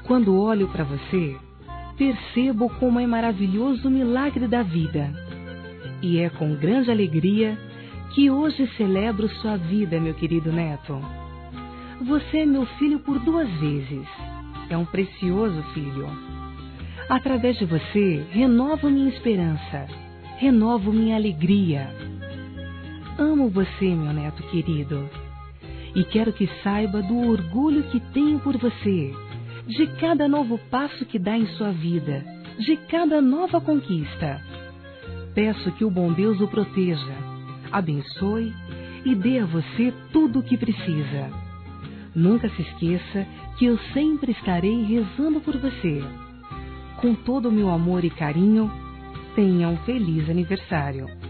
Quando olho para você, percebo como é maravilhoso o milagre da vida. E é com grande alegria que hoje celebro sua vida, meu querido neto. Você é meu filho por 2 vezes. É um precioso filho. Através de você, renovo minha esperança, renovo minha alegria. Amo você, meu neto querido, e quero que saiba do orgulho que tenho por você, de cada novo passo que dá em sua vida, de cada nova conquista. Peço que o bom Deus o proteja, abençoe e dê a você tudo o que precisa. Nunca se esqueça que eu sempre estarei rezando por você. Com todo o meu amor e carinho, tenha um feliz aniversário.